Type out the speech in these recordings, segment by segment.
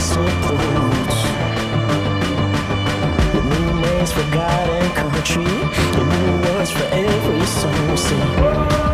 supports. With new names for God and country, and new words for every song. Sing.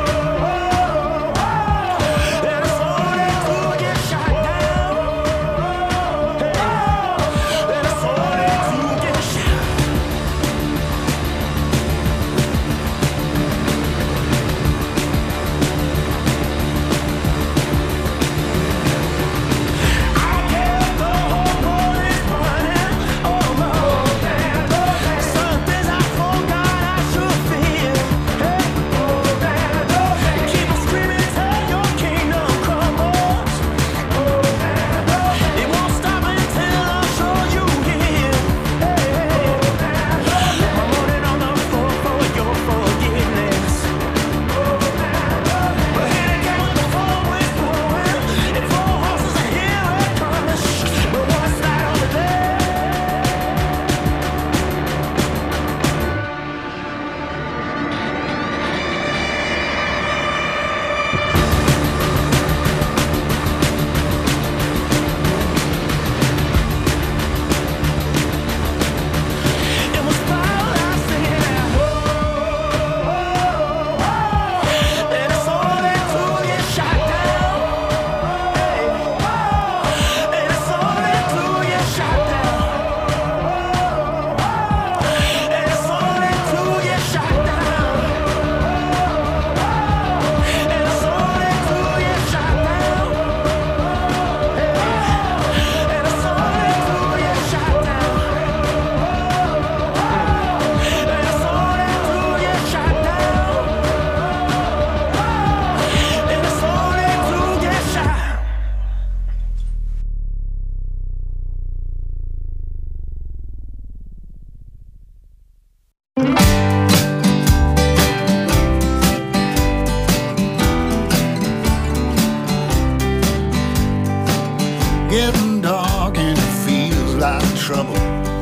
Getting dark and it feels like trouble,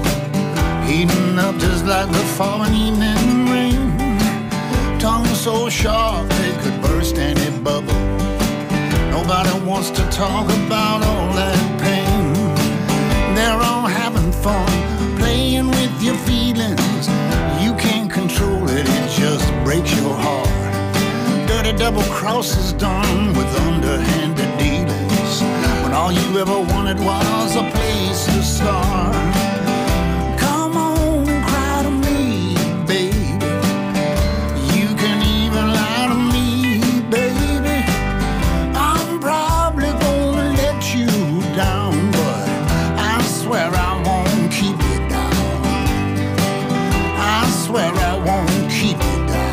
heating up just like the falling evening rain. Tongue so sharp they could burst any bubble. Nobody wants to talk about all that pain. They're all having fun, playing with your feelings. You can't control it, it just breaks your heart. Dirty double crosses done with underhanded dealings, when all you ever wanted was a place to start. Come on, cry to me, baby. You can even lie to me, baby. I'm probably gonna let you down, but I swear I won't keep you down. I swear I won't keep you down.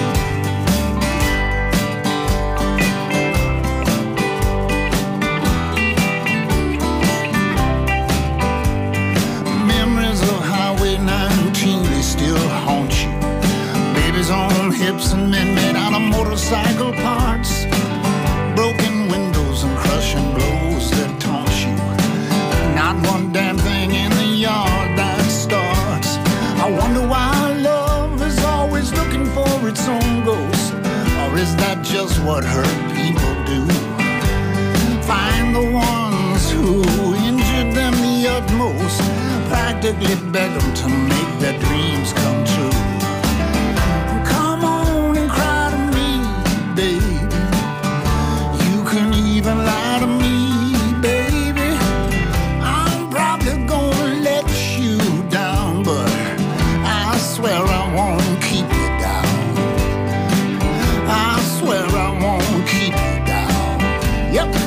On hips and men made out of motorcycle parts, broken windows and crushing blows that taunt you. Not one damn thing in the yard that starts. I wonder why love is always looking for its own ghost, or is that just what hurt people do? Find the ones who injured them the utmost, practically beg them to make their dreams come true. Even lie to me, baby. I'm probably gonna let you down, but I swear I won't keep you down. I swear I won't keep you down. Yep.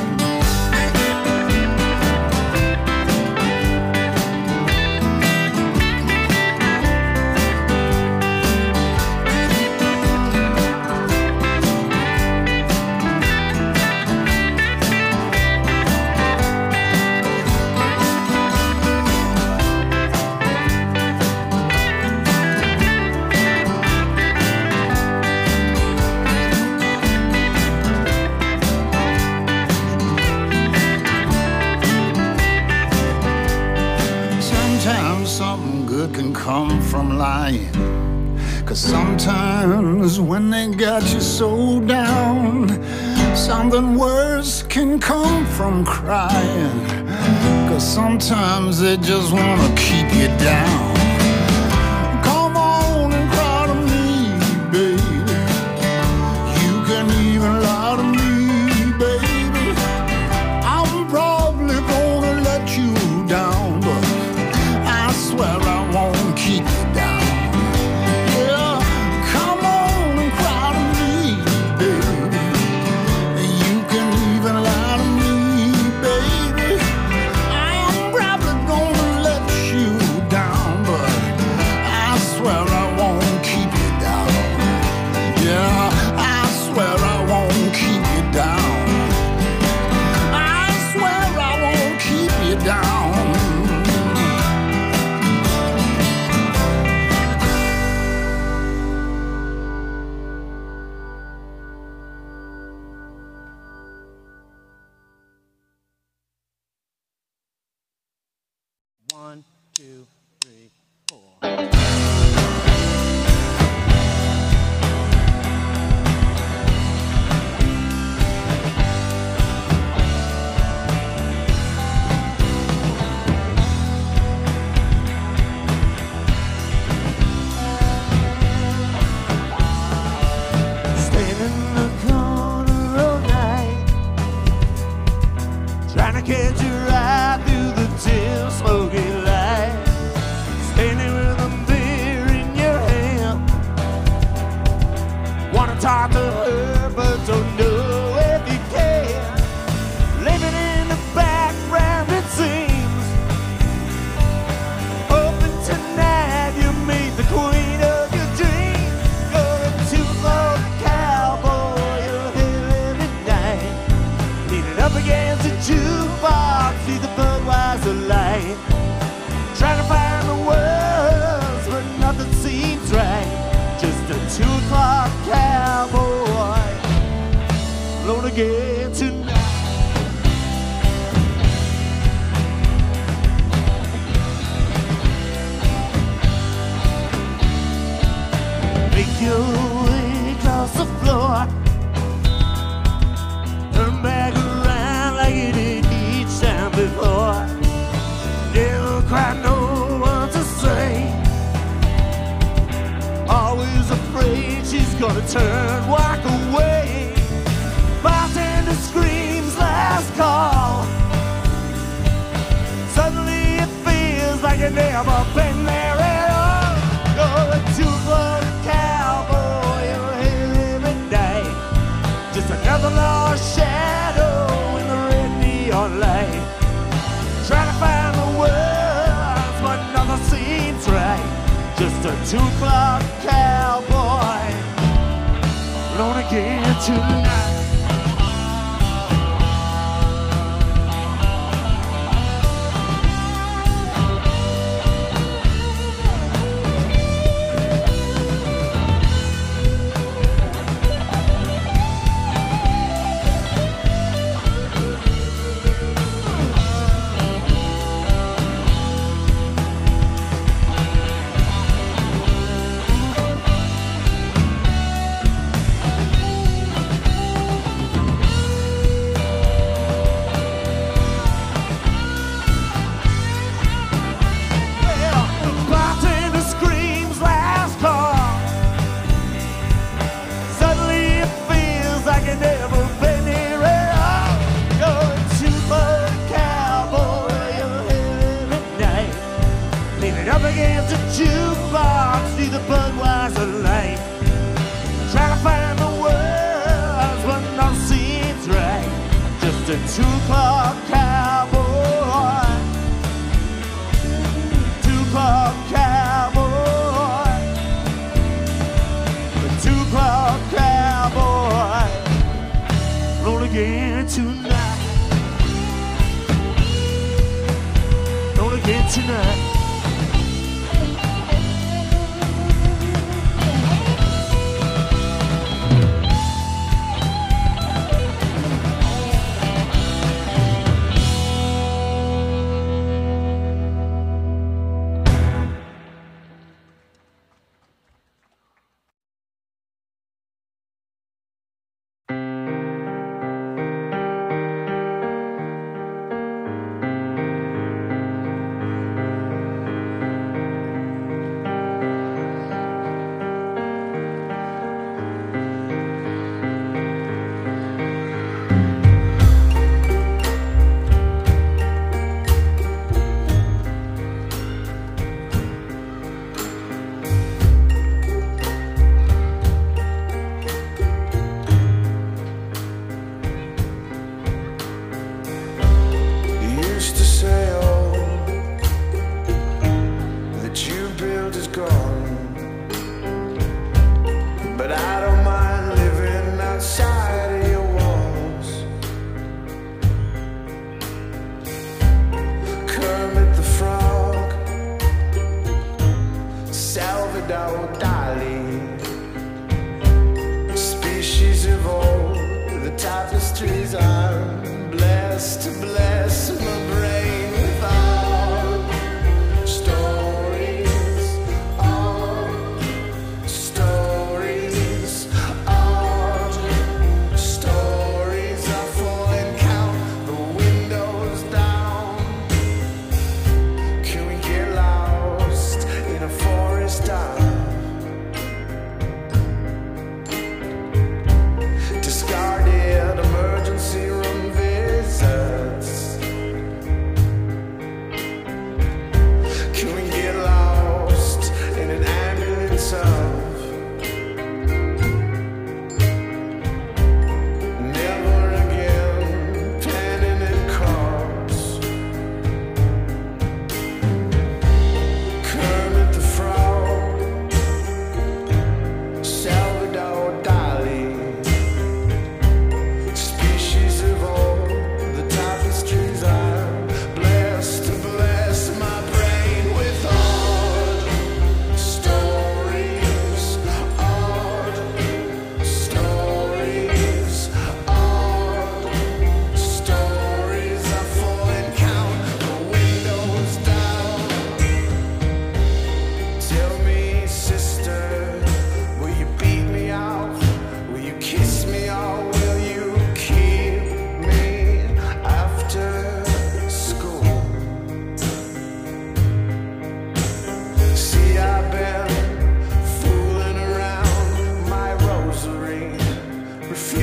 Something good can come from lying, 'cause sometimes when they got you so down, something worse can come from crying. 'cause sometimes they just wanna keep you down. Come on and cry to me, baby. You can even lie to me, baby. I'm probably gonna let you down, but I swear I won't keep you down. Yeah, come on and cry to me, baby. You can even lie to me, baby. I'm probably gonna let you down, but I swear I won't keep you down. Yeah, I swear I won't keep you down. I swear I won't keep you down. One, two, three, four. Stand in the corner all night, trying to catch a ride through the dim smoky light. Standing with a beer in your hand, wanna talk to her but don't know if you can. Living in the background it seems, hoping tonight you meet the queen of your dreams. You're a two-floor cowboy, you're here every night, leaning up against a jukebox, see the Budweiser light, trying to find the words but nothing seems right. Just a 2 o'clock cowboy, alone again tonight. Make your way across the floor, turn back around like you did each time before. Never quite know what to say, always afraid she's gonna turn, walk away. Bartender screams last call, suddenly it feels like you've never been there at all. You're a 2-floor cowboy, you're here every night, just another lost shadow in the red neon light, trying to find the words but nothing seems right. Just a 2 o'clock cowboy, alone again tonight. Jukebox, see the Budweiser light, try to find the words but nothing seems right. Just a 2 o'clock cowboy, 2 o'clock cowboy, a 2 o'clock cowboy, roll again tonight, roll again tonight.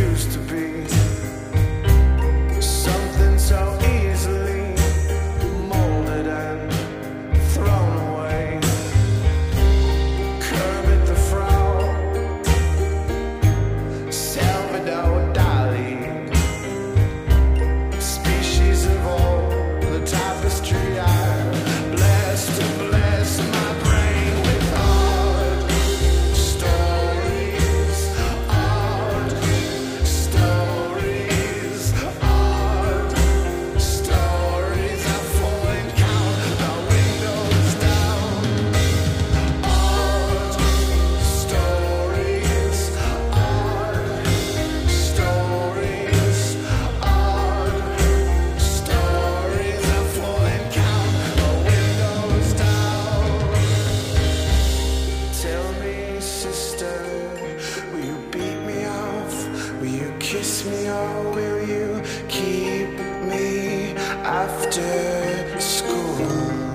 refused to be something so easily molded and thrown away. Kermit the Frog, Salvador Dali, species of all the tapestry I bless to bless my brain with art stories, art stories, art stories. I fall and count the windows down. Art stories, art stories, art stories. I fall and count the windows down. Tell me, sister, will you beat me off? Will you kiss me, or will you keep me after school?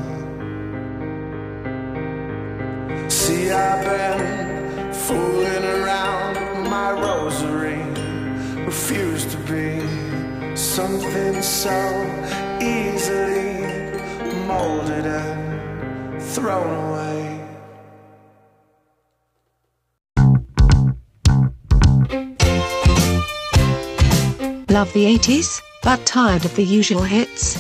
See, I've been fooling around my rosary, refused to be something so easily molded and thrown away. Love the 80s, but tired of the usual hits?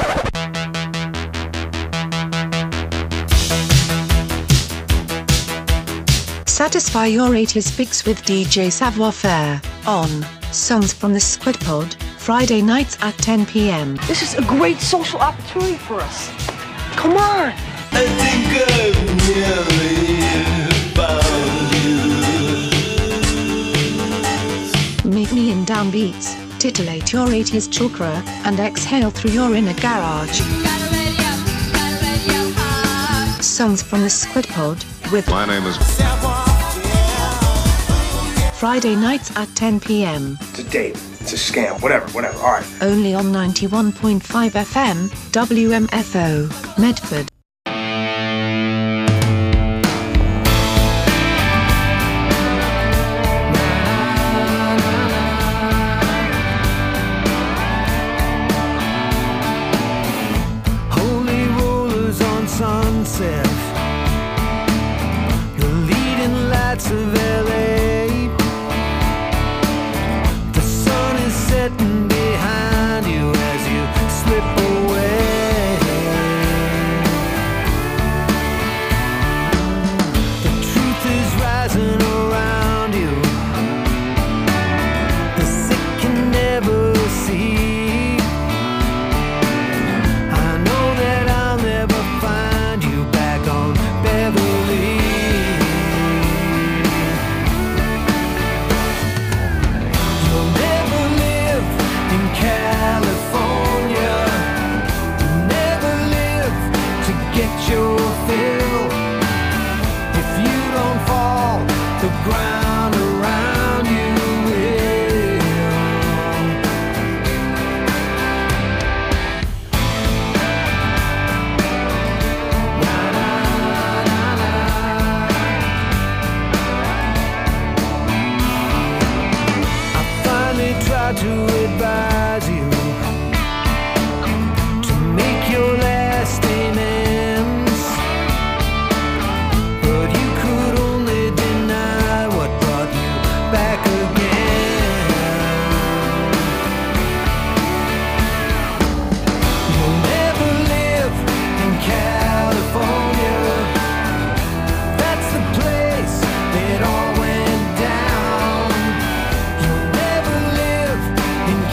Satisfy your 80s fix with DJ Savoir Faire on Songs from the Squid Pod, Friday nights at 10 p.m. This is a great social opportunity for us. Come on! I think I really found you. Meet me in downbeats, titillate your 80s chakra, and exhale through your inner garage. Songs from the Squid Pod, with My name is Friday nights at 10 p.m. It's a date. It's a scam. Whatever. All right. Only on 91.5 FM, WMFO, Medford. Holy rollers on Sunset, the leading lights of LA. The sun is setting behind you as you slip away. The truth is rising around you. The sick can never see. I know that I'll never find you back on Beverly. You'll never live in California. You'll never live to get your fill. If you don't fall, the ground around you will. I finally tried to advise you to make your last amends, but you could only deny what brought you back again. You'll never live in California. That's the place it all went down. You'll never live in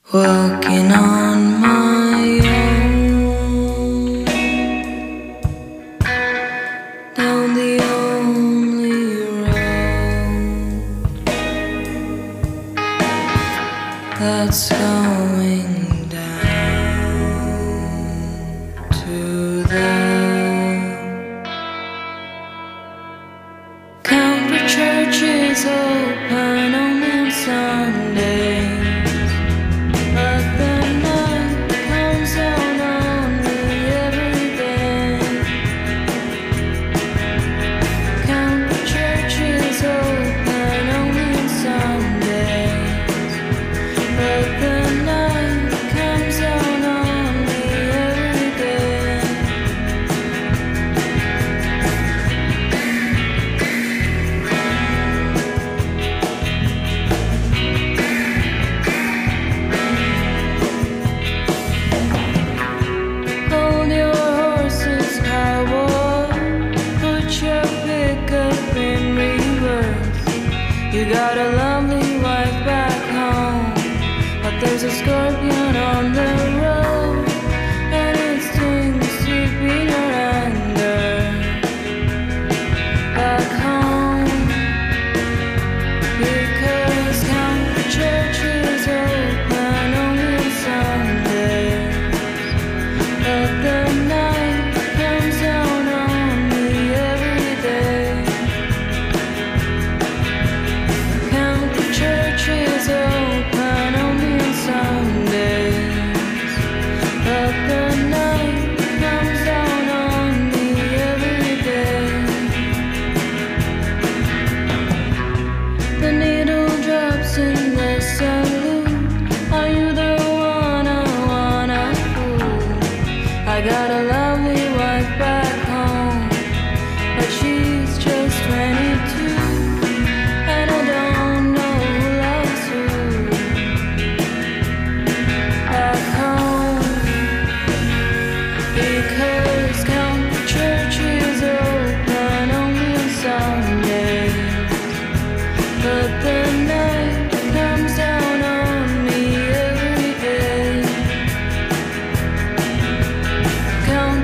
Walking on my own, down the only road that's going down to the country church is open only on Sunday. You got a lovely wife back home, but there's a scorpion on the road, and it stings deep in your anger. Back home, because country church is open only on Sundays, but the night comes down on me every day. Church is open only on Sundays, but the night comes down on me every day. The needle drops in the salute. Are you the one I wanna fool? I got a lovely wife back home, but she's just 22, and I don't know because country church is open only on Sundays, but the night comes down on me every day.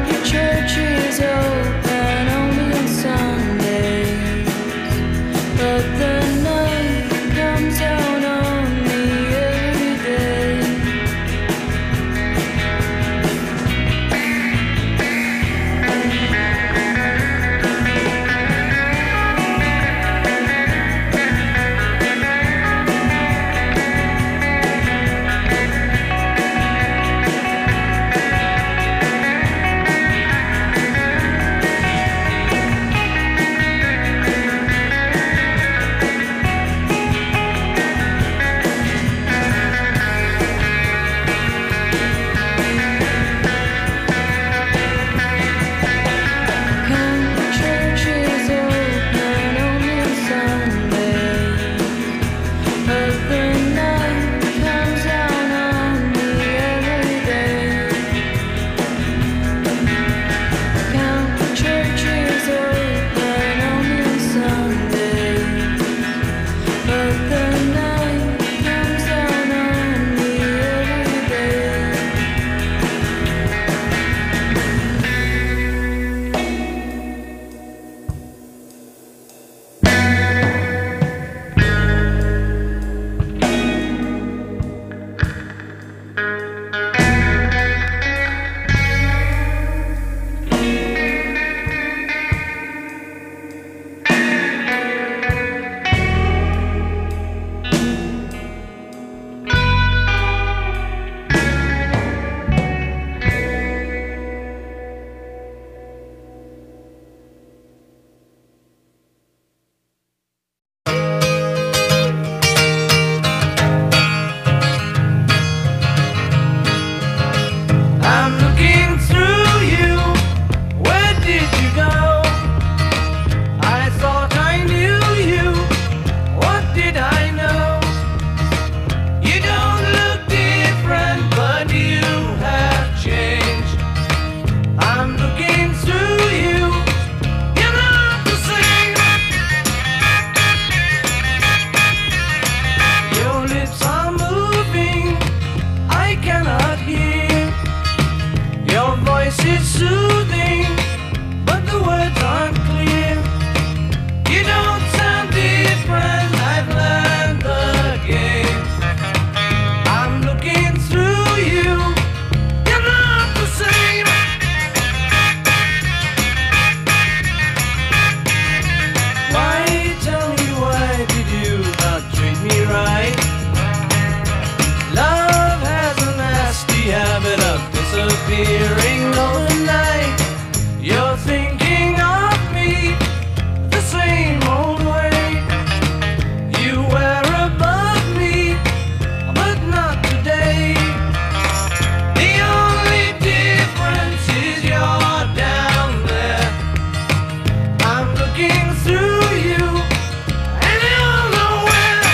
disappearing overnight. You're thinking of me the same old way. You were above me, but not today. The only difference is you're down there. I'm looking through you, and you're nowhere.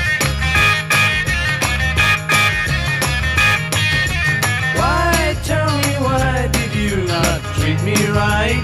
Why, tell me, why did you not treat me right?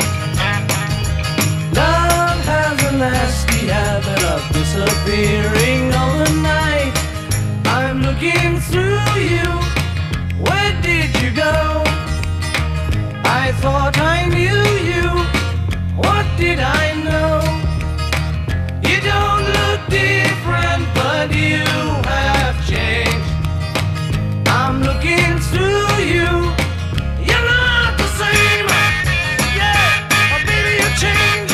Love has a nasty habit of disappearing overnight. I'm looking through you. Where did you go? I thought I knew you. What did I know? You don't look different, but you have changed. I'm looking through you. You're not the same. Yeah, oh, baby, you changed.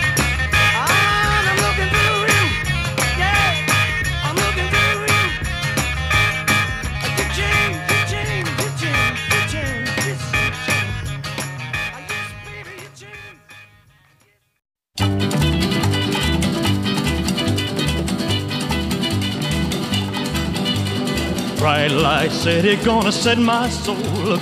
I'm looking through you. Yeah, I'm looking through you. You changed, you changed, you changed, you changed, you changed. Yes, baby, you changed. Bright light city, gonna set my soul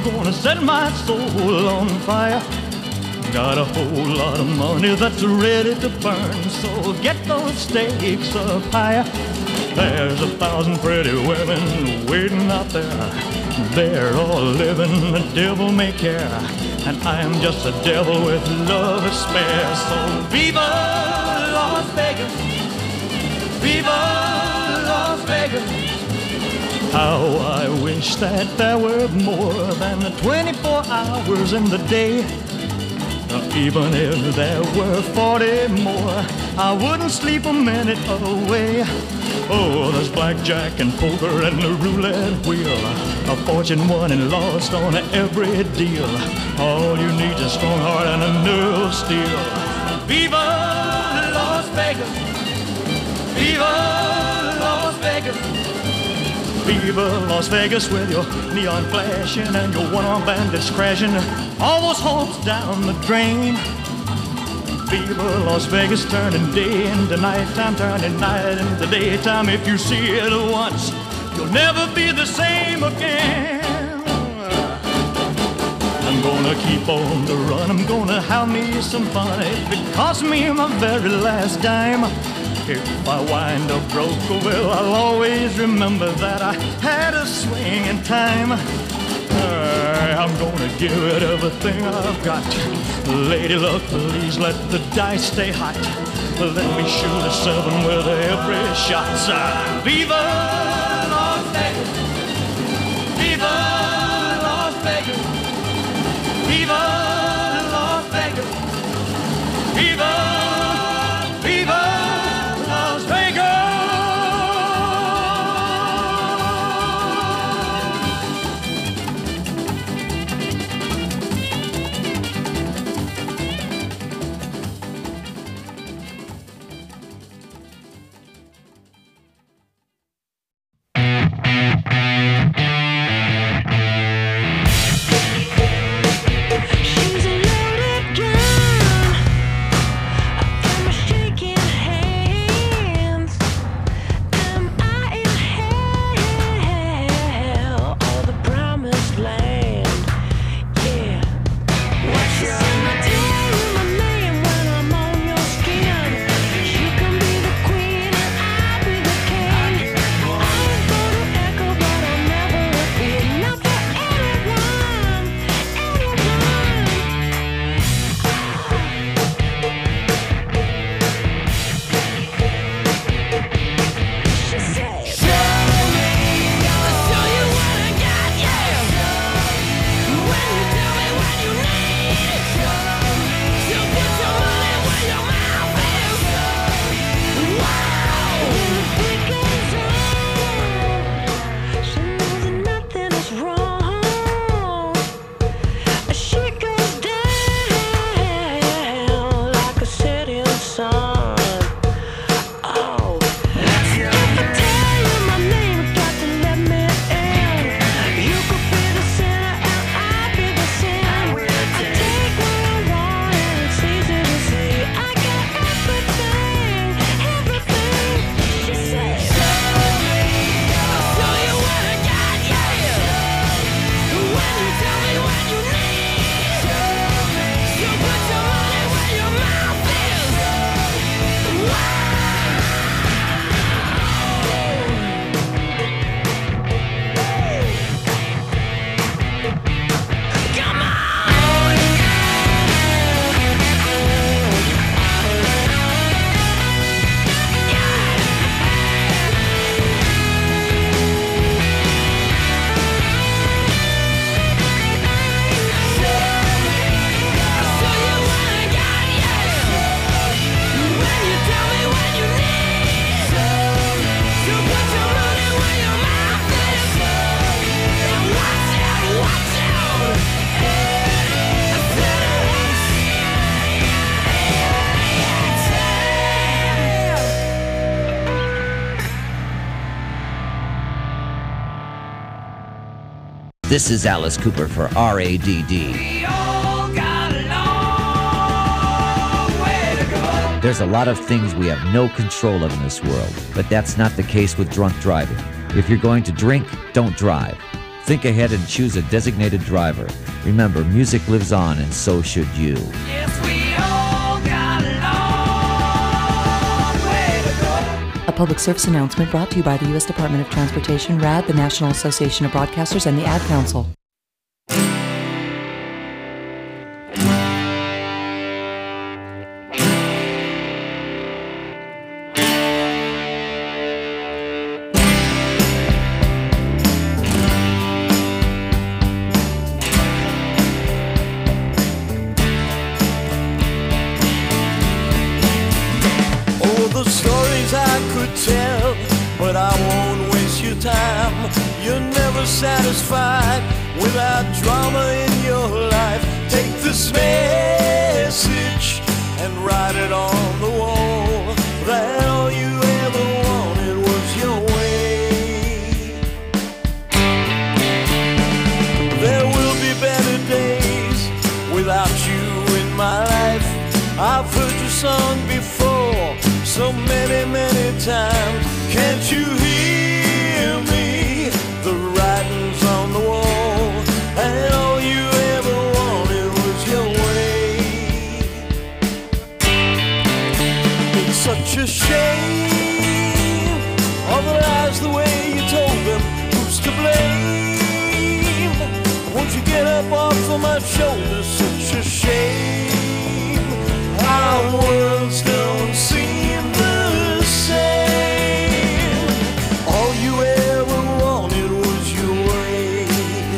on fire. Got a whole lot of money that's ready to burn, so get those stakes up higher. There's 1,000 pretty women waiting out there. They're all living the devil may care, and I am just a devil with love to spare. So viva Las Vegas, viva Las Vegas. How I wish that there were more than 24 hours in the day. Even if there were 40 more, I wouldn't sleep a minute away. Oh, there's blackjack and poker and the roulette wheel, a fortune won and lost on every deal. All you need is a strong heart and a nerve of steel. Viva Las Vegas, viva Las Vegas. Viva Las Vegas with your neon flashing and your one-armed bandits crashing all those hopes down the drain. Viva Las Vegas, turning day into nighttime, turning night into daytime. If you see it once, you'll never be the same again. I'm gonna keep on the run, I'm gonna have me some fun. If it costs me my very last dime, if I wind up broke, well, I'll always remember that I had a swing in time. I'm gonna give it everything I've got. Lady luck, please let the dice stay hot. Let me shoot a 7 with every shot. Viva Las Vegas, viva Las Vegas, viva Las Vegas, viva, viva Las Vegas. She's a loaded gun. This is Alice Cooper for RADD. There's a lot of things we have no control of in this world, but that's not the case with drunk driving. If you're going to drink, don't drive. Think ahead and choose a designated driver. Remember, music lives on, and so should you. Yes, we all got a long way to go. A public service announcement brought to you by the U.S. Department of Transportation, RAD, the National Association of Broadcasters, and the Ad Council. But I won't waste your time. You're never satisfied without drama in your life. Take this message and write it on the wall, that all you ever wanted was your way. There will be better days without you in my life. I've heard your song before so many, many times. Can't you hear me? The writing's on the wall, and all you ever wanted was your way. It's such a shame, all the lies the way you told them. Who's to blame? Won't you get up off of my shoulders? Such a shame, our worlds don't seem the same. All you ever wanted was your way.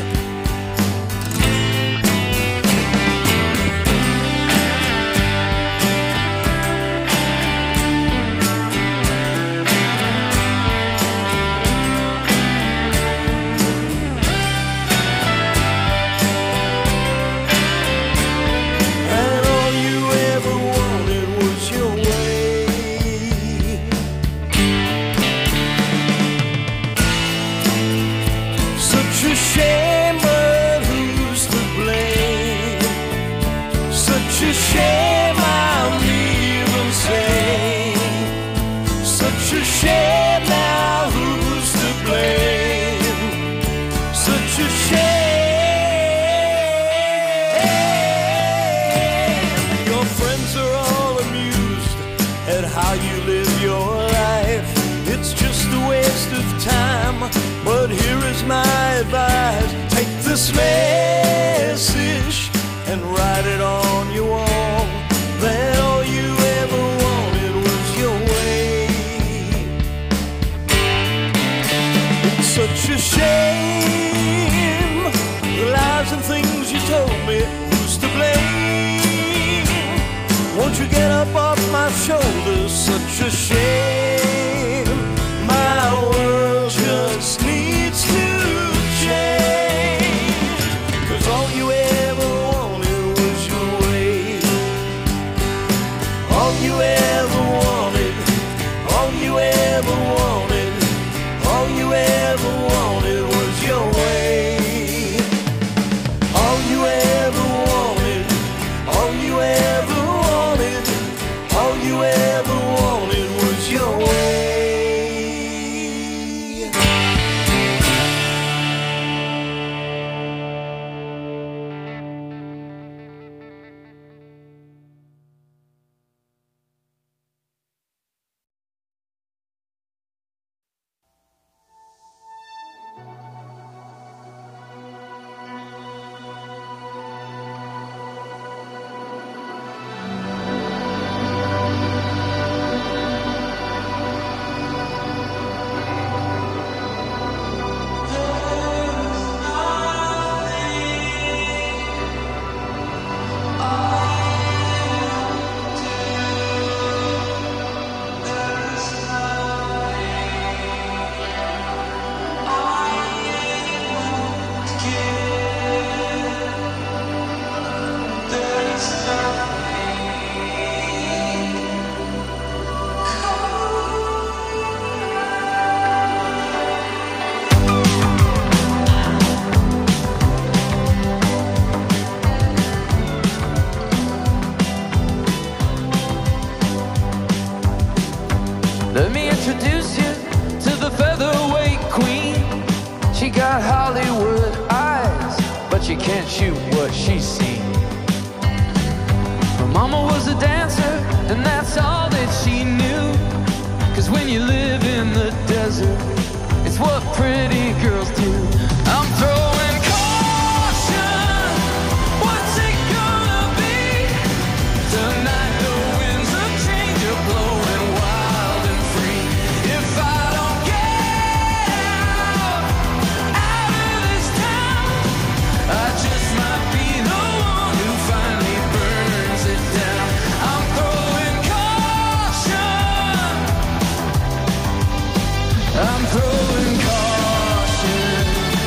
And all you ever wanted was your way. Such a shame, but who's to blame? Such a shame, I'm even sane. Such a shame, now who's to blame? Such a shame. Your friends are all amused at how you live your life. It's just a waste of time, but here is my advice. Take this message and write it on your wall, that all you ever wanted was your way. It's such a shame, the lies and things you told me. Who's to blame? Won't you get up off my shoulders? Such a shame, my world just needs to change. 'Cause all you ever wanted was your way. All you ever wanted, all you ever wanted, all you ever wanted was your way. All you ever wanted, all you ever wanted, all you ever wanted was your way. she can't shoot what she's seen. Her mama was a dancer, and that's all that she knew. 'Cause when you live in the desert, it's what pretty girls do. I'm throwing caution, what's it gonna be? Tonight the winds of change are blowing wild and free. If I don't get out of this town, I just might be the one who finally burns it down. I'm throwing caution, I'm throwing caution.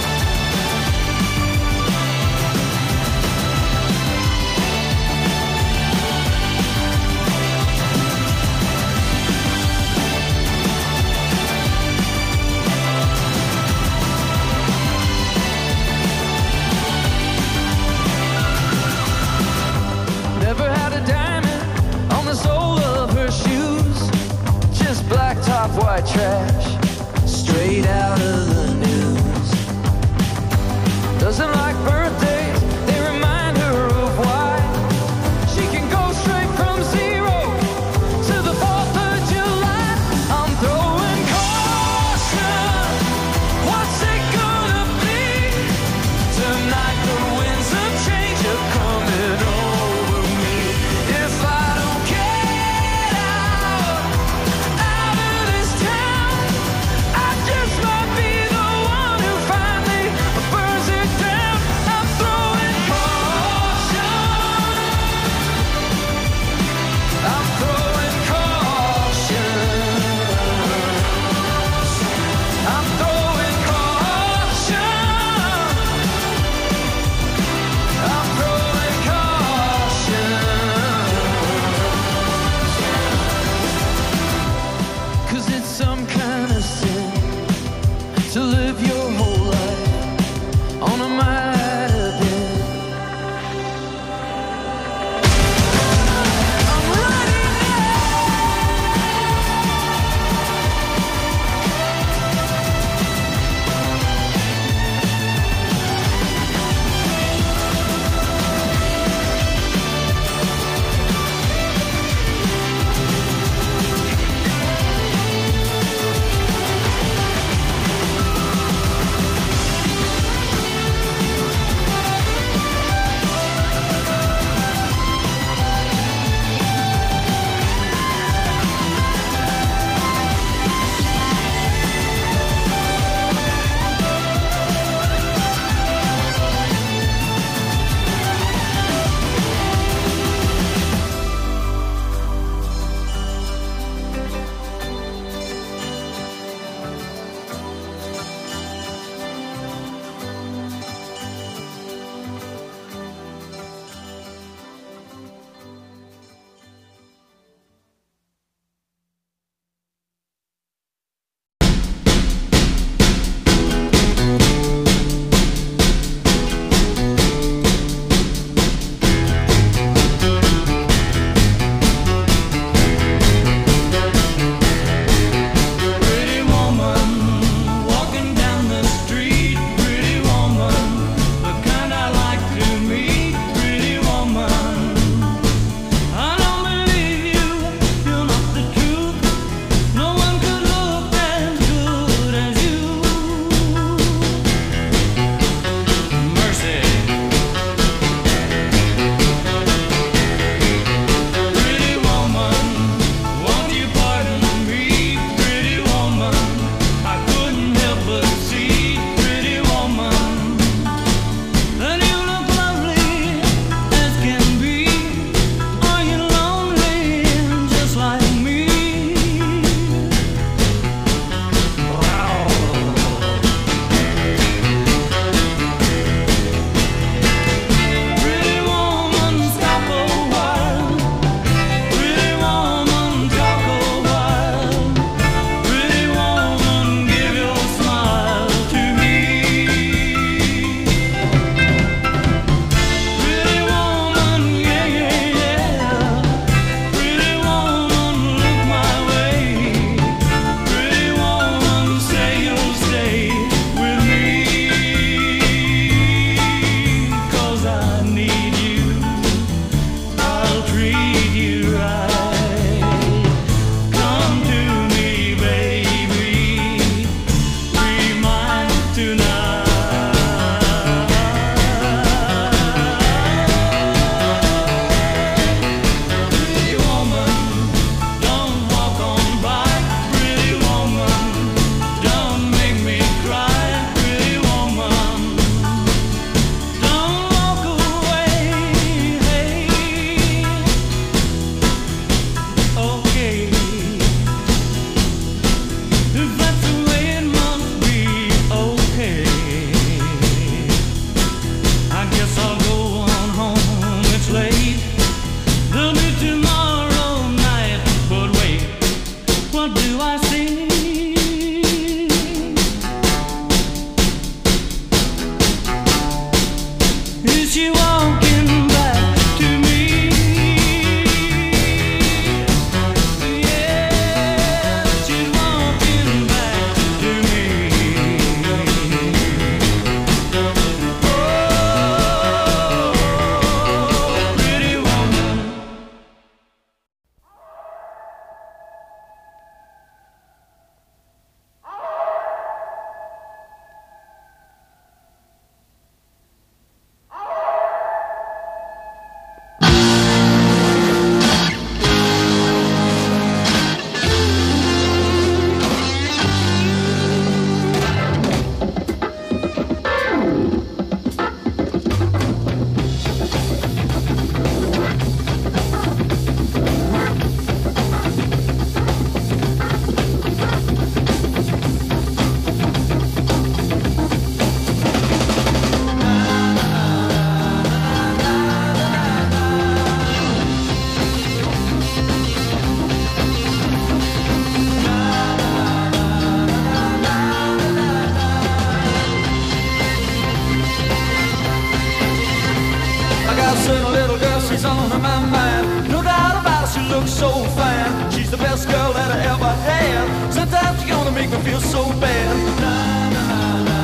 about a certain little girl, she's on my mind. No doubt about it, she looks so fine. She's the best girl that I ever had. Sometimes she's gonna make me feel so bad. Na, na, na, na.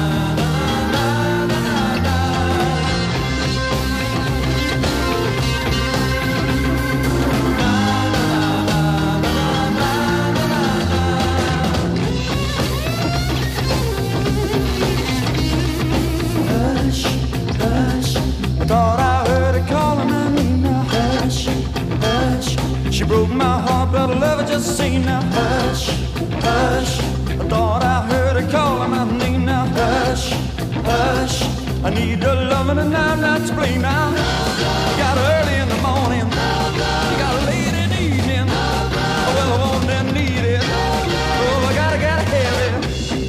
Thought I heard her calling my name now. Hush, hush. She broke my heart, but I love her just the same now. Hush, hush. I thought I heard her calling my name now. Hush, hush. I need her loving and I'm not to blame now. You got her early in the morning. You got her late in the evening. Oh, well, I want and need it. Oh, I gotta have it.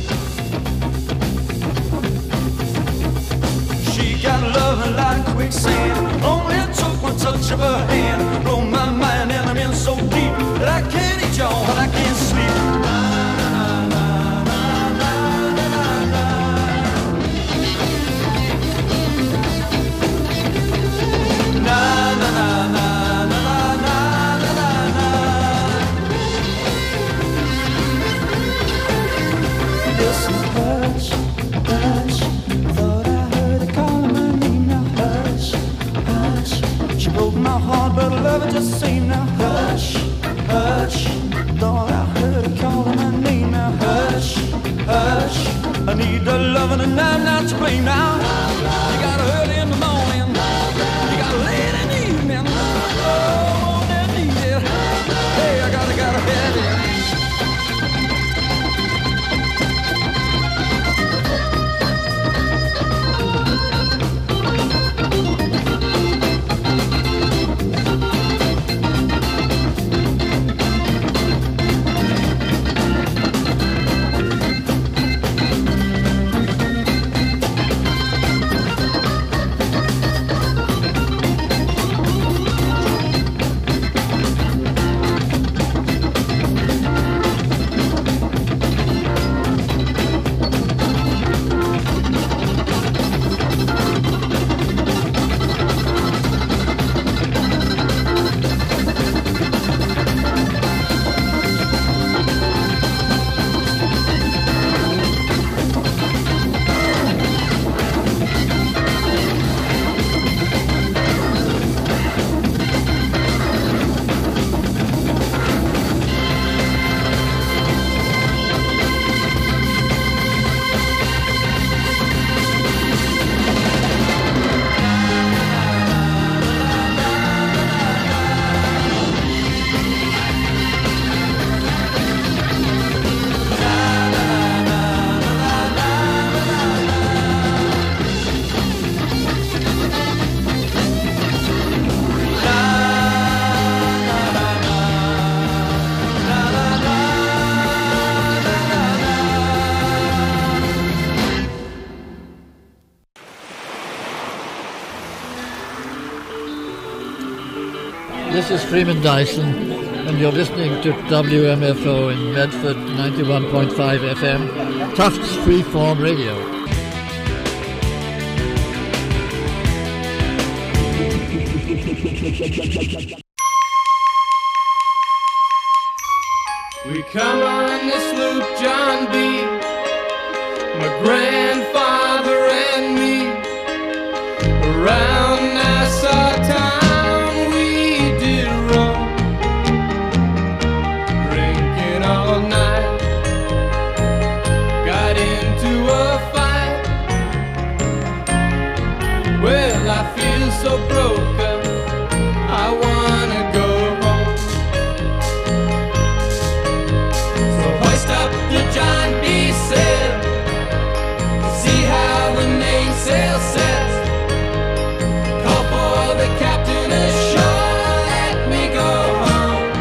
She got loving like quicksand. Only it took one touch of her hand. Blow my mind and I'm in so deep that I can't eat y'all and I can't sleep. Na na na na na na na na na. Listen, hush, hush. Thought I heard her calling my name now. Hush, hush. She broke my heart, but I love her just the same now. Hush, hush. Thought I heard her calling my name now. Hush, hush. I need her loving and I'm not to blame now. You got her early in the morning. You got her late in the evening. Oh, I need it. Hey, I gotta have it. This is Freeman Dyson, and you're listening to WMFO in Medford 91.5 FM, Tufts Freeform Radio. We come on this loop, John B., my grandfather and me, around Nassau town. All night, got into a fight. Well, I feel so broken, I wanna go home. So hoist up the John B. sail, see how the mainsail sets. Call for the captain ashore, let me go home.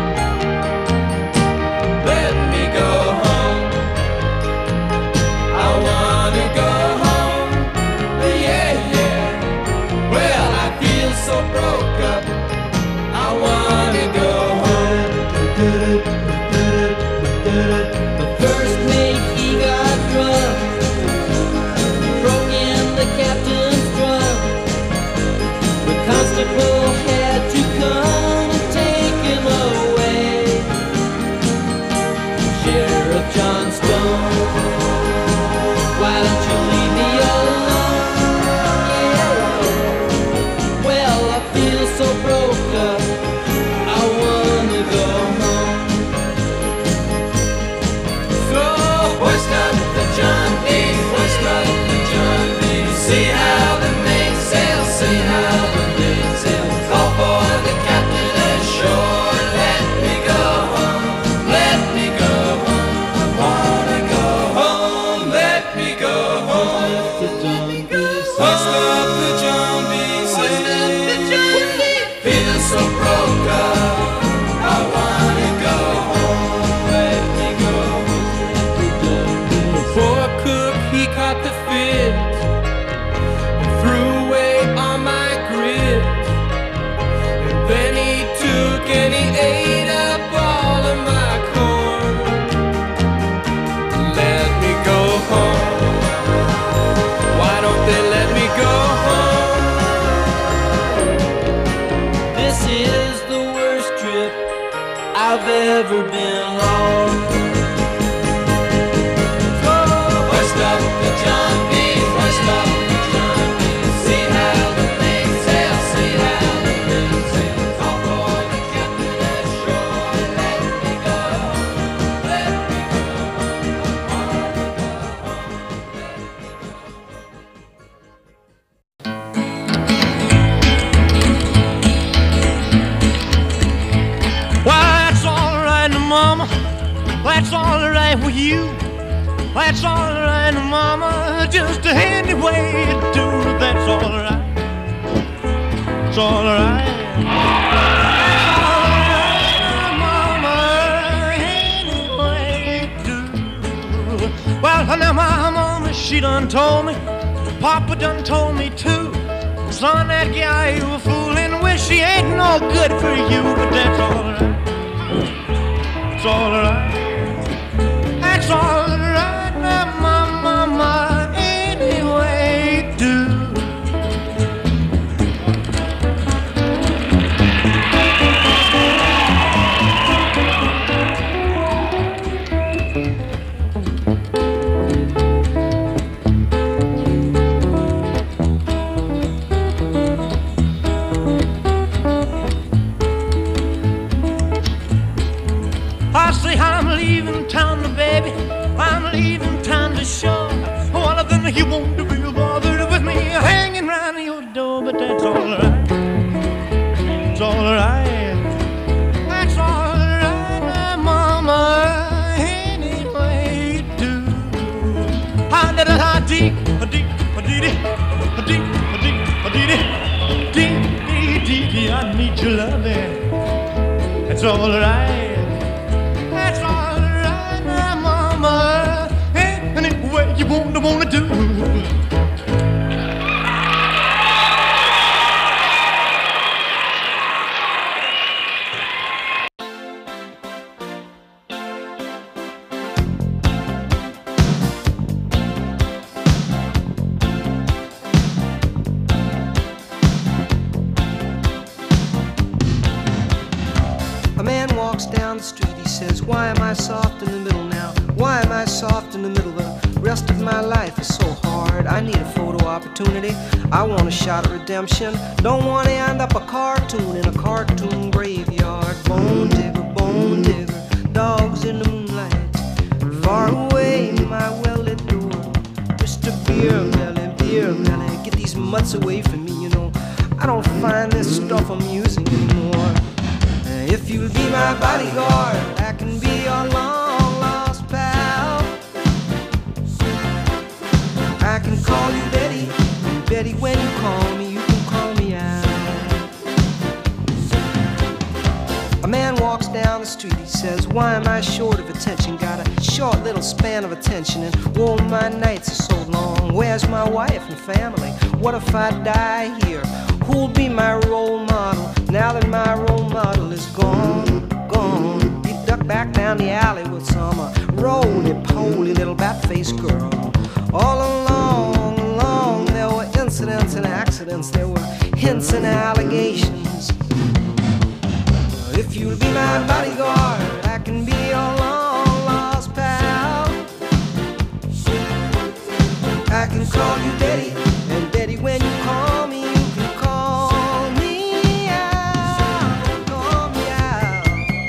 So broke up, I wanna go home. The first mate, he got drunk, broke in the captain's drum. The constable had to come and take him away. Sheriff John Stone, why don't you leave me alone? Yeah. Well, I feel so broke up, I wanna go home. So hoist up the John B, hoist up the John B. See how the mainsail, see how the mainsail. Call for the captain ashore. Let me go home, let me go home. I wanna go home, let me go home. Hoist up the John B, hoist up the John B. Feel so broke up, I wanna go home, let me go home. The poor cook, he caught the fit, threw away all my grit, and then he took and he ate up all of my corn. Let me go home, why don't they let me go home? This is the worst trip I've ever been on. So hoist up the John B, hoist up the John B. See how the mainsail, see how the mainsail. Call for the captain ashore. Let me go, let me go. Well, that's all right, Mama. That's all right with you. That's all right, Mama. Just any way you do. That's all right. It's all right. Mama, any way you do. Well, now my mama, she done told me. Papa done told me too. Son, that guy you were fooling with, she ain't no good for you. But that's all right. It's all right. That's all right, now, my mama, any way you do. I say I'm leaving town, baby. I'm leaving town to show. One of them he won't be bothered with me hanging round your door, but that's all right. It's all right. That's all right, now, Mama. Any way you do. I did it, I did, I did, I did it, I did, I did, I did it, did. I need your loving. That's all right. That's all right, now, Mama. Any way you wanna do. A man walks down the street, he says, why am I soft in the middle now? Why am I soft in the middle? The rest of my life is so hard. I need a photo opportunity. I want a shot at redemption. Don't want to end up a cartoon in a cartoon graveyard. Bone digger, dogs in the moonlight. Far away, my well-lit door. Mr. Beer Melly, get these mutts away from me, you know. I don't find this stuff amusing anymore. If you'll be my bodyguard, I can be your long-lost pal. I can call you Betty, and Betty, when you call me, you can call me out. A man walks down the street, he says, why am I short of attention? Got a short little span of attention, and oh, my nights are so long. Where's my wife and family? What if I die here? Who'll be my role model now that my role model is gone? He ducked back down the alley with some roly-poly little bat-faced girl. All along, there were incidents and accidents. There were hints and allegations. If you'll be my bodyguard, I can be your long lost pal. I can call you Daddy, and Daddy, when you call me, you can call me out, call me out.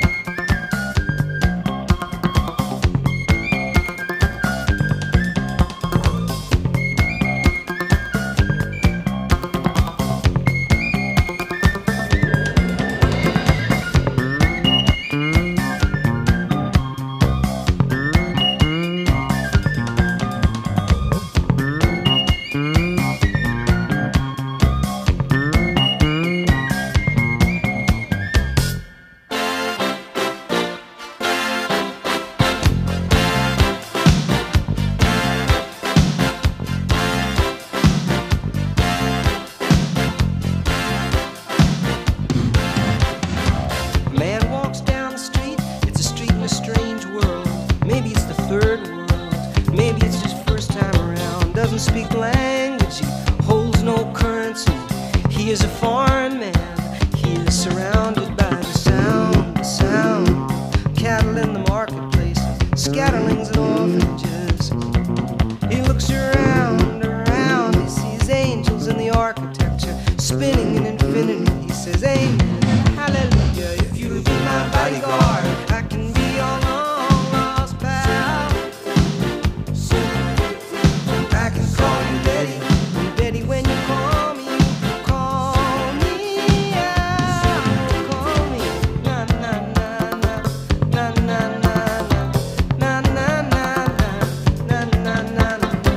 Speak language, he holds no currency. He is a foreign man. He is surrounded by the sound. Cattle in the marketplace, scatterlings and orphanages. He looks around, he sees angels in the architecture, spinning in infinity. He says, amen, hallelujah. If you'll be my bodyguard, I can be your long lost pal. I can call you Daddy, and Daddy, when you call me, you can call me out, call me na na na na na na na na na na na na na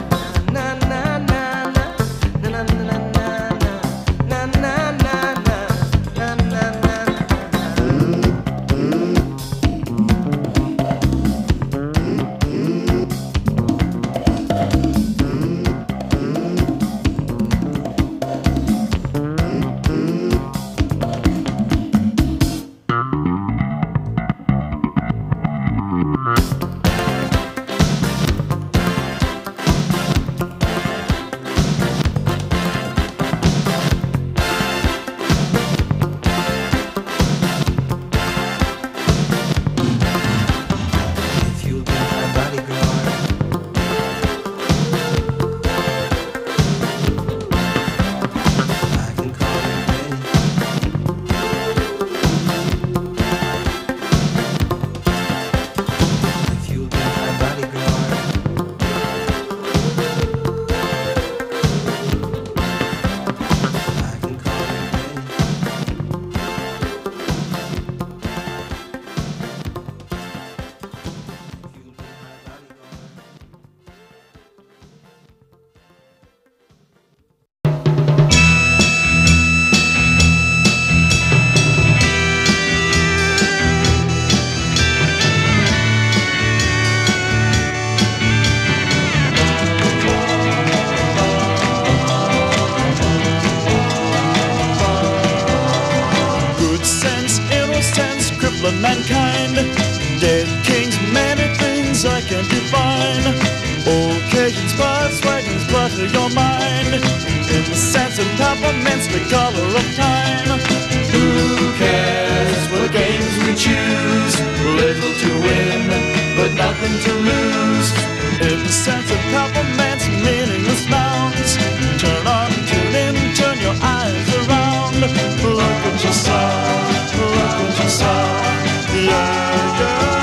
mankind. Dead kings, many things I can't define. Occasions, buzz, wagons, flutter your mind. In the sense of peppermints, the color of time. Who cares what games we choose? Little to win, but nothing to lose. In the sense of peppermints, meaningless nouns. Turn on, tune in, turn your eyes around. Look at yourself, look at yourself. Yeah,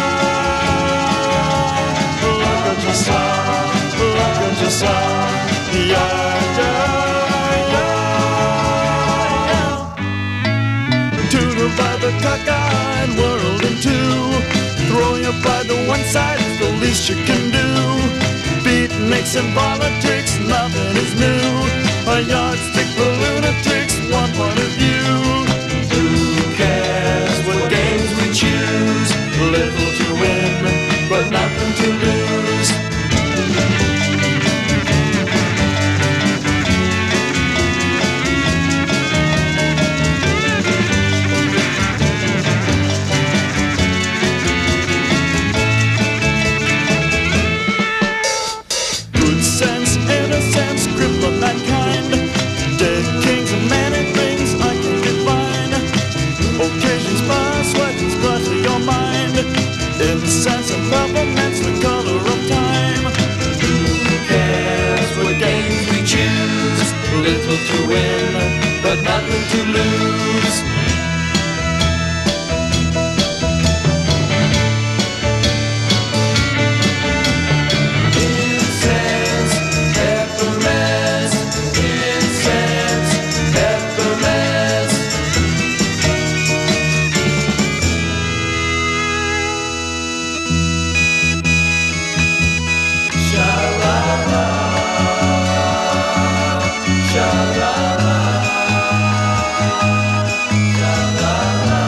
yeah. Look at yourself, look at yourself. Yeah, yeah, yeah. To divide the cockeyed world in two. Throwing your pride to one side is the least you can do. Beatniks and politics, nothing is new. A yardstick for lunatics, one point of view. Who cares what games we choose? Little to win, but nothing to lose. Good sense, innocence, grip of mankind. Dead kings and to lose. Incense, peppermints, incense, peppermints. Sha-la-la, sha-la-la, sha-la-la,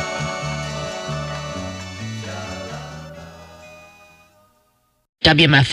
WMFO